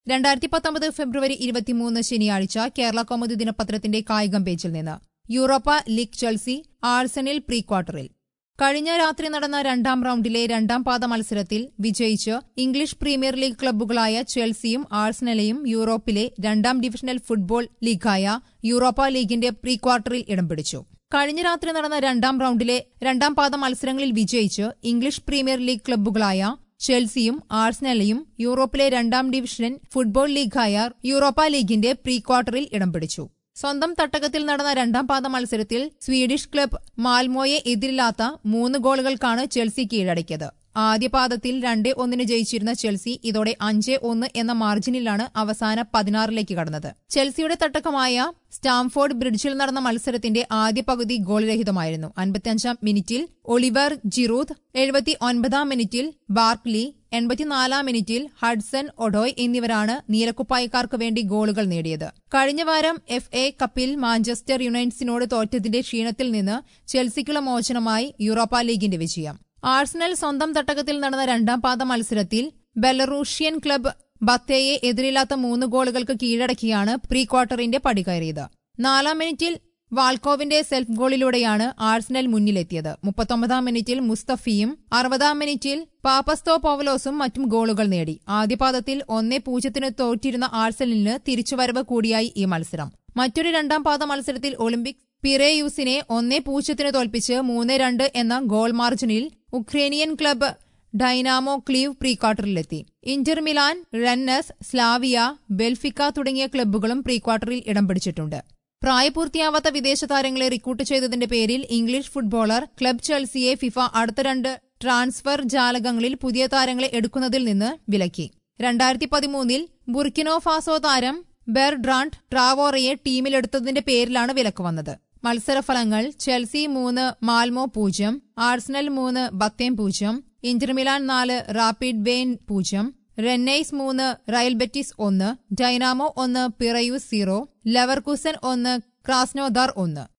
2019 ഫെബ്രുവരി 23 ശനിയാഴ്ച കേരള കൗമുദി ദിനപത്രത്തിന്റെ കായികം പേജിൽ നിന്ന് Europa league Chelsea Arsenal pre ക്വാർട്ടറിൽ. കഴിഞ്ഞ രാത്രി നടന്ന രണ്ടാം റൌണ്ടിലെ രണ്ടാം പാദ മത്സരത്തിൽ വിജയിച്ച് ഇംഗ്ലീഷ് പ്രീമിയർ ലീഗ് ക്ലബ്ബുകളായ ചെൽസിയും ആഴ്സണലും യൂറോപ്പിലെ രണ്ടാം ഡിവിഷണൽ ഫുട്ബോൾ ലീഗായ യൂറോപ്പ ലീഗിന്റെ പ്രീ ക്വാർട്ടറിൽ ഇടം പിടിച്ചു. കഴിഞ്ഞ രാത്രി നടന്ന രണ്ടാം റൌണ്ടിലെ രണ്ടാം പാദ മത്സരങ്ങളിൽ വിജയിച്ച് ഇംഗ്ലീഷ് പ്രീമിയർ ലീഗ് ക്ലബ്ബുകളായ ചെൽസിയും ആഴ്സണലും യൂറോപ്പിലെ രണ്ടാം ഡിവിഷൻ ഫുട്ബോൾ ലീഗായ യൂറോപ്പ ലീഗിന്റെ പ്രീ ക്വാർട്ടറിൽ ഇടം പിടിച്ചു. സ്വന്തം തട്ടകത്തിൽ നടന്ന രണ്ടാം പാദ മത്സരത്തിൽ സ്വീഡിഷ് ക്ലബ് മാൽമോയെ എതിരില്ലാത്ത 3 ഗോളുകൾക്കാണ് ചെൽസി കീഴടക്കിയത്. ആദ്യ പാദത്തിൽ 2-1 ജയിച്ചിരുന്ന ചെൽസി ഇതോടെ 5-1 എന്ന മാർജിനിലാണ് അവസാന 16ലേക്ക് കടന്നത്. ചെൽസിയുടെ തട്ടകമായ സ്റ്റാംഫോർഡ് ബ്രിഡ്ജിൽ നടന്ന മത്സരത്തിന്റെ ആദ്യ പകുതി ഗോൾ രഹിതമായിരുന്നു. 55-ാം മിനിറ്റിൽ ഒളിവർ ജിറൂദ്, 79-ാം മിനിറ്റിൽ ബാർക്ലി, 84-ാം മിനിറ്റിൽ ഹഡ്സൺ ഒഡോയ് എന്നിവരാണ് നീലക്കുപ്പായക്കാർക്ക് വേണ്ടി ഗോളുകൾ നേടിയത്. കഴിഞ്ഞ വാരം FA കപ്പിൽ മാഞ്ചസ്റ്റർ യുണൈറ്റഡിനോട് തോറ്റതിന്റെ ക്ഷീണത്തിൽ നിന്ന് ചെൽസിക്കുള്ള മോചനമായി യൂറോപ്പ ലീഗിന്റെ വിജയം. ആഴ്സണൽ സ്വന്തം തട്ടകത്തിൽ നടന്ന രണ്ടാം പാദ മത്സരത്തിൽ ബെലറൂഷ്യൻ ക്ലബ് ബത്തേയെ എതിരില്ലാത്ത 3 ഗോളുകൾക്ക് കീഴടക്കിയാണ് പ്രീ ക്വാർട്ടറിന്റെ പടി കയറിയത്. 4-ാം മിനിറ്റിൽ വാൾക്കോവിന്റെ സെൽഫ് ഗോളിലൂടെയാണ് ആഴ്സണൽ മുന്നിലെത്തിയത്. 39-ാം മിനിറ്റിൽ മുസ്തഫിയും 60-ാം മിനിറ്റിൽ പാപ്പസ്തോപൗലോസും മറ്റും ഗോളുകൾ നേടി. ആദ്യ പാദത്തിൽ 1-0 തോറ്റിരുന്ന ആഴ്സണലിന് തിരിച്ചുവരവ് കൂടിയായി ഈ മത്സരം. മറ്റൊരു രണ്ടാം പാദ മത്സരത്തിൽ ഒളിമ്പിക് പിറേയൂസിനെ 1-0 തോൽപ്പിച്ച് 3-2 എന്ന ഗോൾ മാർജിനിൽ Ukrainian club Dynamo Kyiv pre ക്വാർട്ടറിലെത്തി. Inter Milan, Rennes, Slavia, Benfica തുടങ്ങിയ ക്ലബ്ബുകളും പ്രീ ക്വാർട്ടറിൽ ഇടം പിടിച്ചിട്ടുണ്ട്. പ്രായപൂർത്തിയാവാത്ത വിദേശ താരങ്ങളെ റിക്രൂട്ട് ചെയ്തതിന്റെ പേരിൽ ഇംഗ്ലീഷ് ഫുട്ബോളർ ക്ലബ് ചെൽസിയെ ഫിഫ അടുത്ത 2 ട്രാൻസ്ഫർ ജാലകങ്ങളിൽ പുതിയ താരങ്ങളെ എടുക്കുന്നതിൽ നിന്ന് വിലക്കി. 2013-ൽ ബുർക്കിനോ ഫാസോ താരം ബെർട്രാൻഡ് ട്രാവോറയെ ടീമിലെടുത്തതിന്റെ പേരിലാണ് വിലക്ക് വന്നത്. മത്സരഫലങ്ങൾ: ചെൽസി 3, മാൽമോ 0, ആഴ്സണൽ 3, ബത്തേം 0, Inter Milan 4, Rapid Wien 0, Rennes 3, Real Betis 1, Dynamo 1, Piraeus 0, Leverkusen 1, Krasnodar 1.